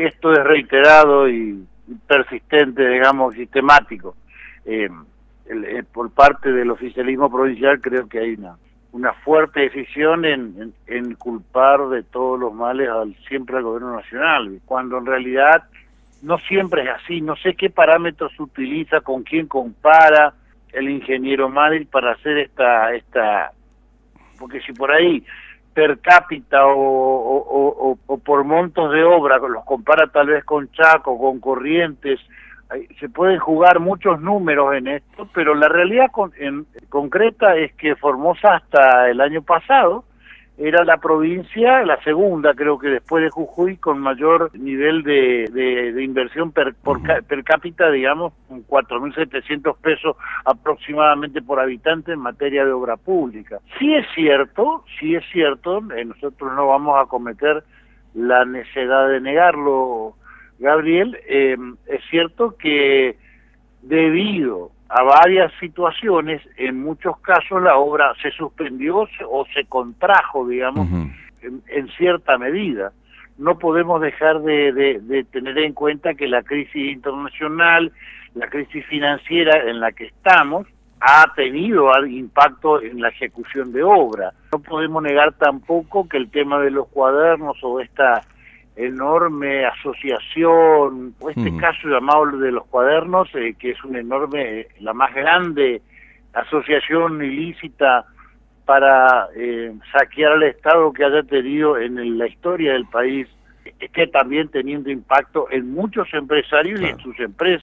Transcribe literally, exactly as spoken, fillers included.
esto es reiterado y persistente, digamos, sistemático. Eh, el, el, por parte del oficialismo provincial creo que hay una, una fuerte decisión en, en, en culpar de todos los males al, siempre al gobierno nacional, cuando en realidad no siempre es así. No sé qué parámetros utiliza, con quién compara el ingeniero Madrid para hacer esta, esta, porque si por ahí per cápita o, o, o, o por montos de obra, los compara tal vez con Chaco, con Corrientes, se pueden jugar muchos números en esto, pero la realidad con, en, concreta es que Formosa hasta el año pasado era la provincia, la segunda creo que después de Jujuy, con mayor nivel de, de, de inversión per, por, per cápita, digamos, con cuatro mil setecientos pesos aproximadamente por habitante en materia de obra pública. Sí es cierto, sí es cierto, eh, nosotros no vamos a cometer la necedad de negarlo, Gabriel, eh, es cierto que debido a varias situaciones, en muchos casos la obra se suspendió o se contrajo, digamos, uh-huh. en, en cierta medida. No podemos dejar de, de, de tener en cuenta que la crisis internacional, la crisis financiera en la que estamos, ha tenido impacto en la ejecución de obra. No podemos negar tampoco que el tema de los cuadernos o esta enorme asociación, o este mm. caso llamado de los cuadernos, eh, que es una enorme, la más grande asociación ilícita para eh, saquear al Estado que haya tenido en el, la historia del país, esté también teniendo impacto en muchos empresarios claro. y en sus empresas.